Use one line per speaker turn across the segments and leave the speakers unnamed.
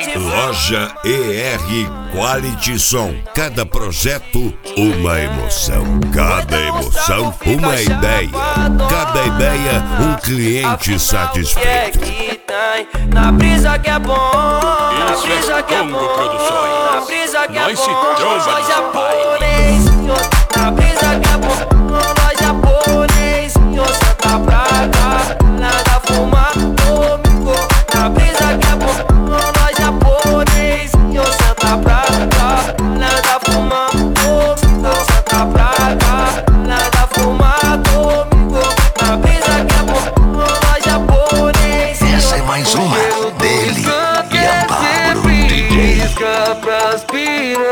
Loja ER Quality Som. Cada projeto, uma emoção. Cada emoção, uma ideia. Cada ideia, um cliente satisfeito.
Na brisa que é bom, na
Isso
brisa
é
que é
Congo
bom,
Produções.
na brisa que é
Nós se
bom,
tromba
nós
nesse
japonês, na brisa que é bom, nós japonês, Santa Praga, nada fumar comigo, na brisa que é bom, nós japonês, Santa Praga, nada fumar comigo, Santa Praga, nada fumar comigo, na brisa que é bom, nós japonês.
Essa é mais uma dele e a Pablo DJ.
Isca pras piranha.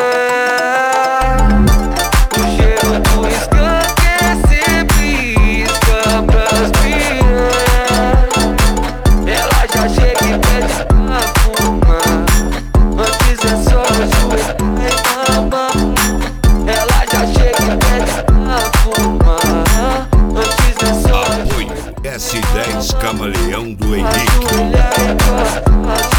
O cheiro do skunk é sempre isca pras piranha. Ela já chega e pede pra fumar. Antes é só ajoelhar e mamar. Ela já chega e pede pra fumar. Antes é só
Apoio S10 Camaleão do Henrique.
ajoelhar e mamar.